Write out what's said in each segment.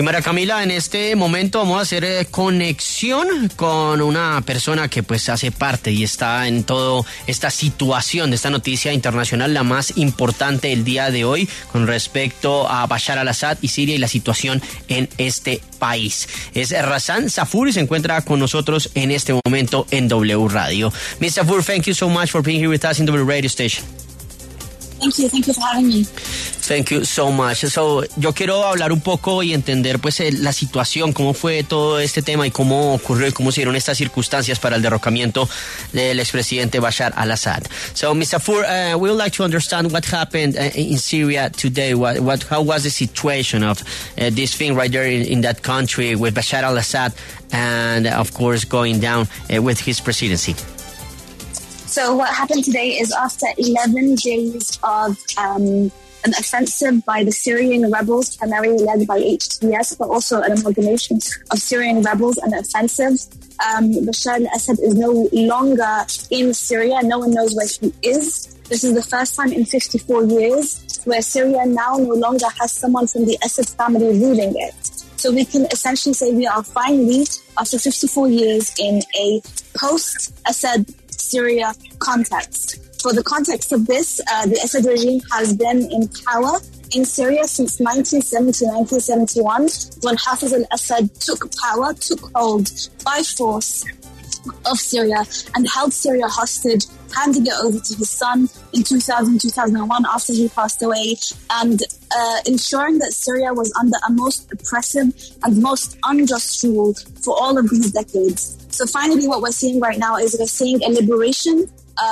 Y María Camila, en este momento vamos a hacer conexión con una persona que pues hace parte y está en toda esta situación de esta noticia internacional, la más importante el día de hoy con respecto a Bashar al-Assad y Siria y la situación en este país. Es Razan Safur y se encuentra con nosotros en este momento en W Radio. Ms. Safur, thank you so much for being here with us in W Radio Station. Thank you for having me. Thank you so much. So, yo quiero hablar un poco y entender pues la situación, cómo fue todo este tema y cómo ocurrió y cómo se dieron estas circunstancias para el derrocamiento del expresidente Bashar al-Assad. So, Mr. Safur, we would like to understand what happened in Syria today. How was the situation of this thing right there in that country with Bashar al-Assad and, of course, going down with his presidency? So what happened today is after 11 days of an offensive by the Syrian rebels, primarily led by HTS, but also an amalgamation of Syrian rebels and offensive. Bashar al-Assad is no longer in Syria. No one knows where he is. This is the first time in 54 years where Syria now no longer has someone from the Assad family ruling it. So we can essentially say we are finally, after 54 years, in a post-Assad Syria context. For the context of this, the Assad regime has been in power in Syria since 1970 to 1971, when Hafez al-Assad took hold by force of Syria and held Syria hostage, handing it over to his son in 2001 after he passed away, and ensuring that Syria was under a most oppressive and most unjust rule for all of these decades. So finally, what we're seeing right now is we're seeing a liberation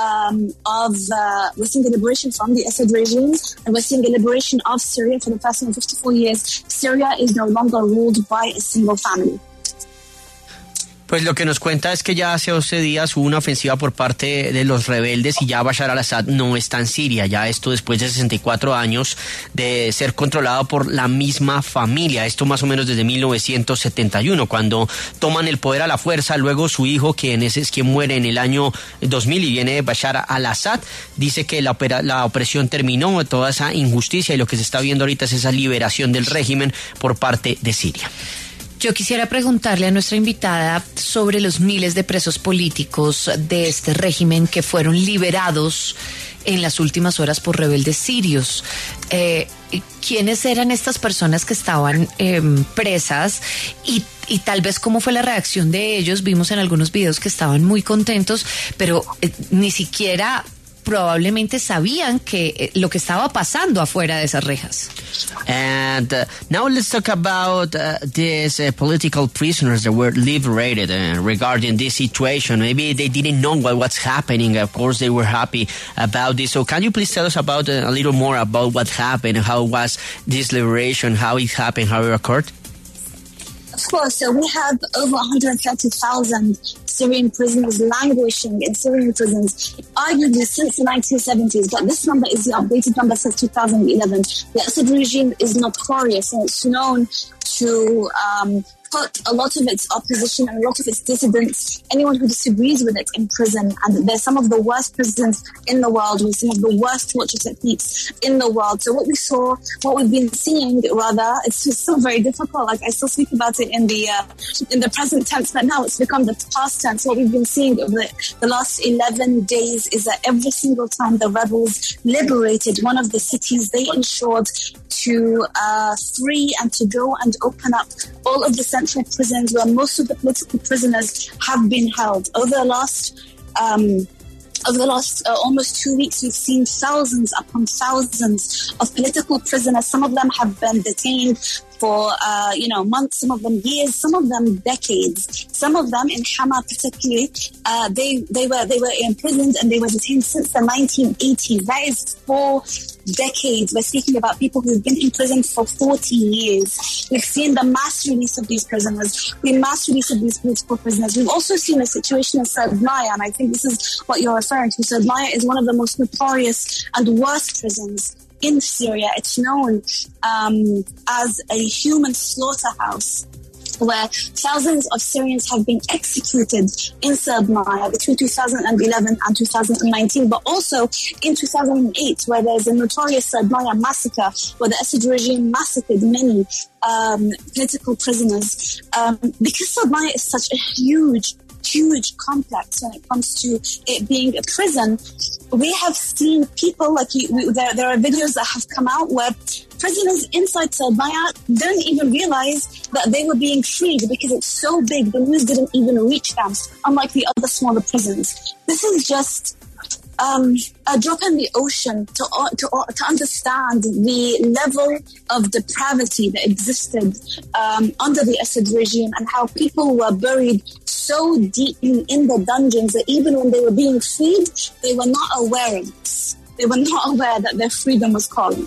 we're seeing the liberation from the Assad regime, and we're seeing a liberation of Syria for the first time in 54 years. Syria is no longer ruled by a single family. Pues lo que nos cuenta es que ya hace 12 días hubo una ofensiva por parte de los rebeldes y ya Bashar al-Assad no está en Siria. Ya esto después de 64 años de ser controlado por la misma familia. Esto más o menos desde 1971, cuando toman el poder a la fuerza. Luego su hijo, quien es quien muere en el año 2000 y viene Bashar al-Assad, dice que la opresión terminó, toda esa injusticia, y lo que se está viendo ahorita es esa liberación del régimen por parte de Siria. Yo quisiera preguntarle a nuestra invitada sobre los miles de presos políticos de este régimen que fueron liberados en las últimas horas por rebeldes sirios. ¿Quiénes eran estas personas que estaban presas y tal vez cómo fue la reacción de ellos? Vimos en algunos videos que estaban muy contentos, pero ni siquiera probablemente sabían que lo que estaba pasando afuera de esas rejas. And now let's talk about these political prisoners that were liberated regarding this situation. Maybe they didn't know what's happening. Of course, they were happy about this. So can you please tell us about a little more about what happened, how was this liberation, how it happened, how it occurred? Of course, so we have over 130,000 Syrian prisoners languishing in Syrian prisons, arguably since the 1970s, but this number is the updated number since 2011. The Assad regime is notorious and it's known to put a lot of its opposition and a lot of its dissidents, anyone who disagrees with it, in prison. And there's some of the worst prisons in the world with some of the worst torture techniques in the world. So what we've been seeing, rather, it's just still very difficult. Like, I still speak about it in the present tense, but now it's become the past tense. What we've been seeing over the last 11 days is that every single time the rebels liberated one of the cities, they ensured to free and to go and open up all of the central prisons where most of the political prisoners have been held. Over the last almost 2 weeks, we've seen thousands upon thousands of political prisoners. Some of them have been detained for months, some of them years, some of them decades. Some of them in Hama particularly, they were imprisoned and they were detained since the 1980s. That is 4 decades. We're speaking about people who've been in prison for 40 years. We've seen the mass release of these prisoners, the mass release of these political prisoners. We've also seen a situation in Sadnaya, and I think this is what you're referring to. Sadnaya is one of the most notorious and worst prisons in Syria. It's known as a human slaughterhouse. where thousands of Syrians have been executed in Sardinaya between 2011 and 2019, but also in 2008, where there's a notorious Sardinaya massacre, where the Assad regime massacred many political prisoners. Because Sardinaya is such a huge complex when it comes to it being a prison, we have seen people there are videos that have come out where prisoners inside Sardinaya don't even realize that they were being freed because it's so big, the news didn't even reach them, unlike the other smaller prisons. This is just a drop in the ocean to understand the level of depravity that existed under the Assad regime, and how people were buried so deeply in the dungeons that even when they were being freed, they were not aware of this. They were not aware that their freedom was calling.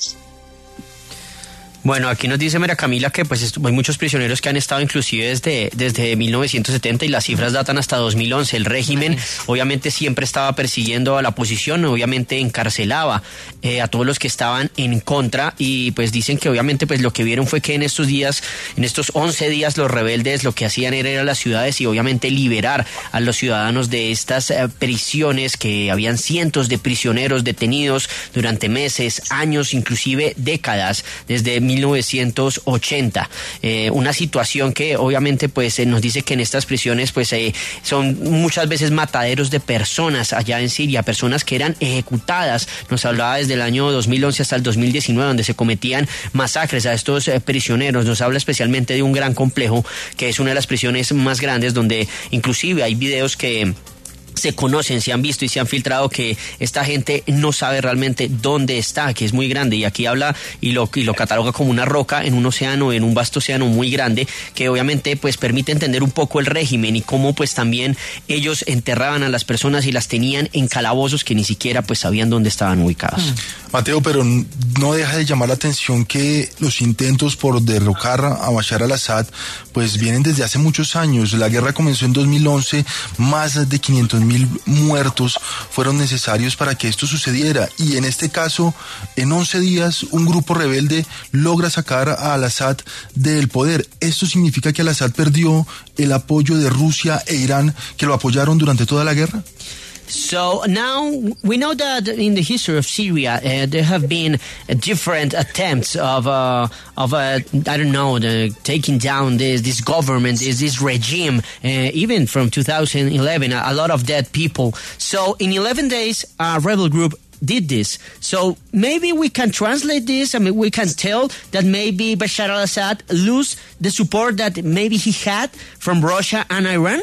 Bueno, aquí nos dice María Camila que pues hay muchos prisioneros que han estado inclusive desde 1970 y las cifras datan hasta 2011. El régimen obviamente siempre estaba persiguiendo a la oposición, obviamente encarcelaba a todos los que estaban en contra, y pues dicen que obviamente pues lo que vieron fue que en estos 11 días los rebeldes lo que hacían era ir a las ciudades y obviamente liberar a los ciudadanos de estas prisiones, que habían cientos de prisioneros detenidos durante meses, años, inclusive décadas, desde 1980. Una situación que obviamente pues nos dice que en estas prisiones pues son muchas veces mataderos de personas allá en Siria, personas que eran ejecutadas. Nos hablaba desde el año 2011 hasta el 2019, donde se cometían masacres a estos prisioneros. Nos habla especialmente de un gran complejo que es una de las prisiones más grandes, donde inclusive hay videos que se conocen, se han visto y se han filtrado que esta gente no sabe realmente dónde está, que es muy grande, y aquí habla y lo cataloga como una roca en un océano, en un vasto océano muy grande, que obviamente pues permite entender un poco el régimen y cómo pues también ellos enterraban a las personas y las tenían en calabozos que ni siquiera pues sabían dónde estaban ubicados. Mateo, pero no deja de llamar la atención que los intentos por derrocar a Bashar al-Assad pues vienen desde hace muchos años. La guerra comenzó en 2011, más de 500.000 muertos fueron necesarios para que esto sucediera, y en este caso, en 11 días, un grupo rebelde logra sacar a al-Assad del poder. ¿Esto significa que al-Assad perdió el apoyo de Rusia e Irán, que lo apoyaron durante toda la guerra? So now we know that in the history of Syria there have been different attempts of taking down this government, this regime, even from 2011, a lot of dead people. So in 11 days, a rebel group did this. So maybe we can translate this. I mean, we can tell that maybe Bashar al-Assad lose the support that maybe he had from Russia and Iran.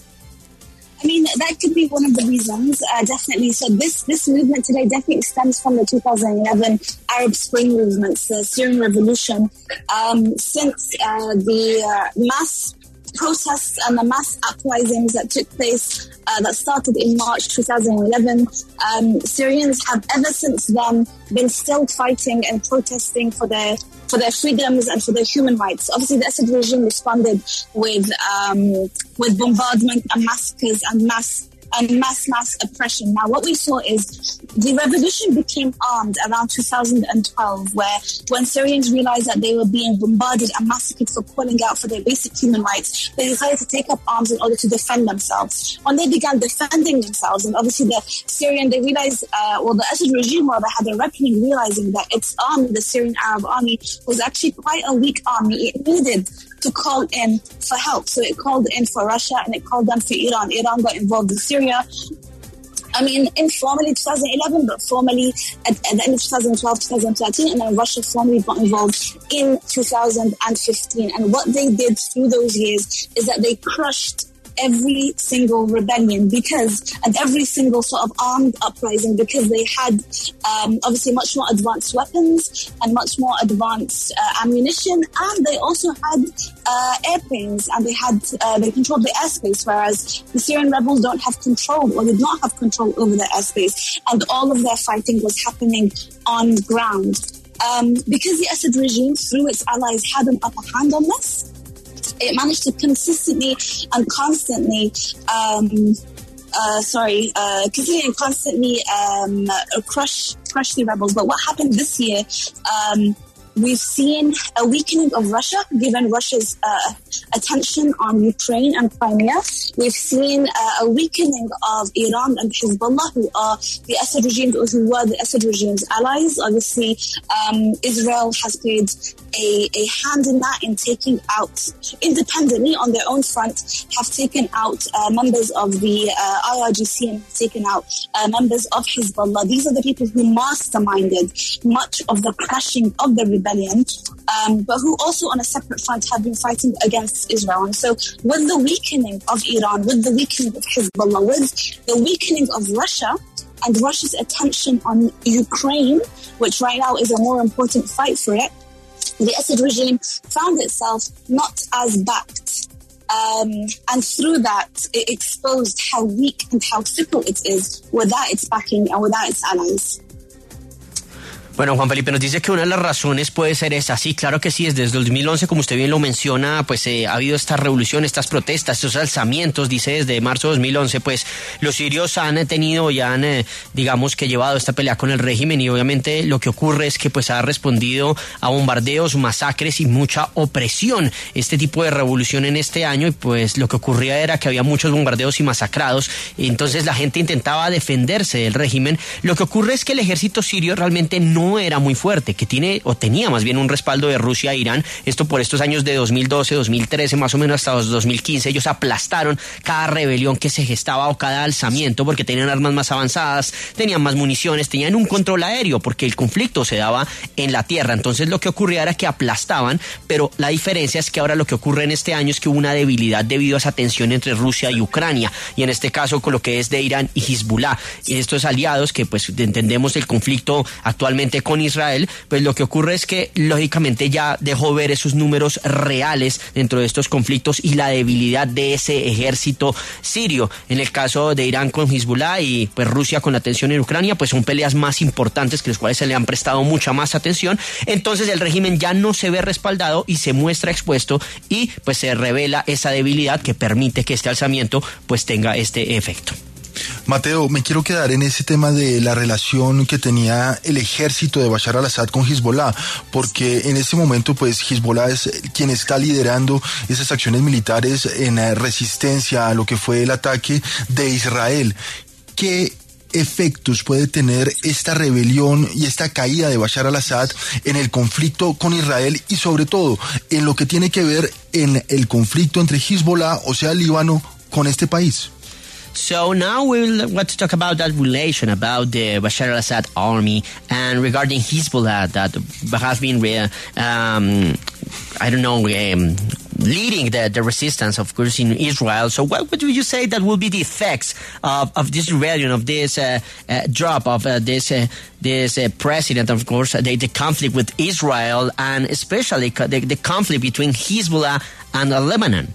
I mean, that could be one of the reasons, definitely. So this movement today definitely stems from the 2011 Arab Spring movements, the Syrian revolution. Since the mass protests and the mass uprisings that took place, that started in March 2011, Syrians have ever since then been still fighting and protesting for their freedoms and for their human rights. Obviously, the Assad regime responded with bombardment and massacres and mass oppression. Now, what we saw is the revolution became armed around 2012, when Syrians realized that they were being bombarded and massacred for calling out for their basic human rights, they decided to take up arms in order to defend themselves. When they began defending themselves, and obviously they realized, the Assad regime, had a reckoning, realizing that its army, the Syrian Arab army, was actually quite a weak army. It needed to call in for help. So it called in for Russia and it called in for Iran. Iran got involved in Syria. I mean, informally 2011, but formally at the end of 2012, 2013, and then Russia formally got involved in 2015. And what they did through those years is that they crushed every single rebellion and every single sort of armed uprising, because they had obviously much more advanced weapons and much more advanced ammunition, and they also had airplanes, and they controlled the airspace, whereas the Syrian rebels don't have control, or did not have control over the airspace, and all of their fighting was happening on ground. Because the Assad regime, through its allies, had an upper hand on this, it managed to consistently and constantly crush the rebels. But what happened this year We've seen a weakening of Russia, given Russia's attention on Ukraine and Crimea. We've seen a weakening of Iran and Hezbollah, who are the Assad regime, or who were the Assad regime's allies. Obviously, Israel has played a hand in that, in taking out, independently on their own front, have taken out members of the IRGC and taken out members of Hezbollah. These are the people who masterminded much of the crashing of the rebellion, but who also on a separate front have been fighting against Israel. And so with the weakening of Iran, with the weakening of Hezbollah, with the weakening of Russia, and Russia's attention on Ukraine, which right now is a more important fight for it, the Assad regime found itself not as backed. And through that, it exposed how weak and how fickle it is without its backing and without its allies. Bueno, Juan Felipe nos dice que una de las razones puede ser esa. Sí, claro que sí, desde el 2011, como usted bien lo menciona, pues ha habido esta revolución, estas protestas, estos alzamientos, dice desde marzo de 2011, pues los sirios han tenido y han, digamos que llevado esta pelea con el régimen, y obviamente lo que ocurre es que pues ha respondido a bombardeos, masacres y mucha opresión este tipo de revolución en este año, y pues lo que ocurría era que había muchos bombardeos y masacrados, y entonces la gente intentaba defenderse del régimen. Lo que ocurre es que el ejército sirio realmente no era muy fuerte, que tenía más bien un respaldo de Rusia e Irán. Esto por estos años de 2012, 2013, más o menos hasta 2015, ellos aplastaron cada rebelión que se gestaba o cada alzamiento, porque tenían armas más avanzadas, tenían más municiones, tenían un control aéreo, porque el conflicto se daba en la tierra. Entonces lo que ocurría era que aplastaban, pero la diferencia es que ahora lo que ocurre en este año es que hubo una debilidad debido a esa tensión entre Rusia y Ucrania, y en este caso con lo que es de Irán y Hezbollah, y estos aliados que pues entendemos el conflicto actualmente con Israel, pues lo que ocurre es que lógicamente ya dejó ver esos números reales dentro de estos conflictos y la debilidad de ese ejército sirio. En el caso de Irán con Hezbollah y pues Rusia con la tensión en Ucrania, pues son peleas más importantes, que las cuales se le han prestado mucha más atención. Entonces el régimen ya no se ve respaldado y se muestra expuesto, y pues se revela esa debilidad que permite que este alzamiento pues tenga este efecto. Mateo, me quiero quedar en ese tema de la relación que tenía el ejército de Bashar al-Assad con Hezbollah, porque en este momento pues Hezbollah es quien está liderando esas acciones militares en resistencia a lo que fue el ataque de Israel. ¿Qué efectos puede tener esta rebelión y esta caída de Bashar al-Assad en el conflicto con Israel, y sobre todo en lo que tiene que ver en el conflicto entre Hezbollah, o sea, Líbano, con este país? So now we want to talk about that relation, about the Bashar al-Assad army, and regarding Hezbollah that has been, leading the resistance, of course, in Israel. So what would you say that will be the effects of this rebellion, of this drop of this president, of course, the conflict with Israel, and especially the conflict between Hezbollah and Lebanon?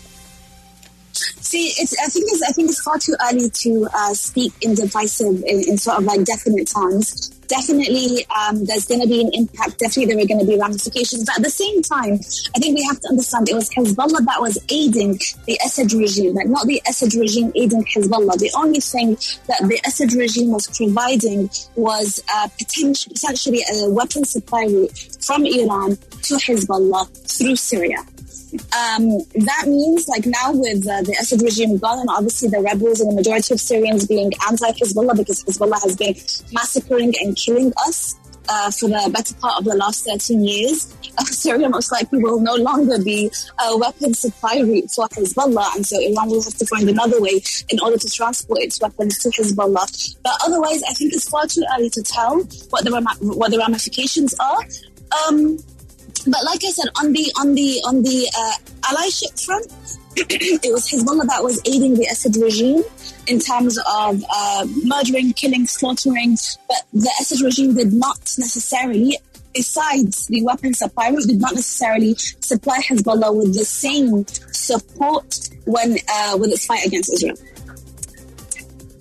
See, I think it's far too early to speak in sort of like definite terms. Definitely, there's going to be an impact. Definitely, there are going to be ramifications. But at the same time, I think we have to understand it was Hezbollah that was aiding the Assad regime, like not the Assad regime aiding Hezbollah. The only thing that the Assad regime was providing was potentially a weapon supply route from Iran to Hezbollah through Syria. That means, like now with the Assad regime gone, and obviously the rebels and the majority of Syrians being anti-Hezbollah, because Hezbollah has been massacring and killing us for the better part of the last 13 years, Syria most likely will no longer be a weapon supply route for Hezbollah, and so Iran will have to find another way in order to transport its weapons to Hezbollah. But otherwise, I think it's far too early to tell what the ramifications are. But like I said, on the allyship front, it was Hezbollah that was aiding the Assad regime in terms of murdering, killing, slaughtering. But the Assad regime did not necessarily, besides the weapon supply route, did not necessarily supply Hezbollah with the same support with its fight against Israel.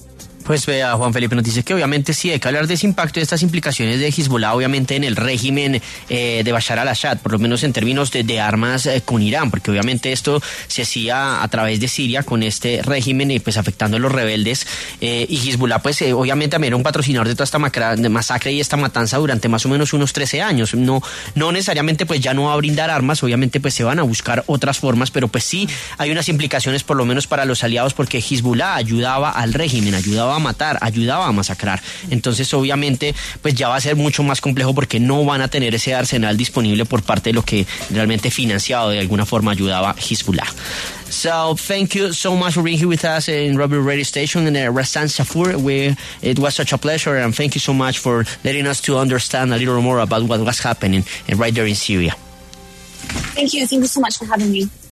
Pues vea, Juan Felipe nos dice que obviamente sí hay que hablar de ese impacto y de estas implicaciones de Hezbollah obviamente en el régimen de Bashar al-Assad, por lo menos en términos de armas con Irán, porque obviamente esto se hacía a través de Siria con este régimen y pues afectando a los rebeldes y Hezbollah pues obviamente también era un patrocinador de toda esta masacre y esta matanza durante más o menos unos 13 años. No necesariamente pues ya no va a brindar armas, obviamente pues se van a buscar otras formas, pero pues sí hay unas implicaciones por lo menos para los aliados porque Hezbollah ayudaba al régimen, ayudaba a matar, ayudaba a masacrar. Entonces obviamente pues ya va a ser mucho más complejo porque no van a tener ese arsenal disponible por parte de lo que realmente financiado de alguna forma ayudaba Hezbollah. So thank you so much for being here with us in Robert Radio Station and Rassan Safur. It was such a pleasure and thank you so much for letting us to understand a little more about what was happening right there in Syria. Thank you so much for having me.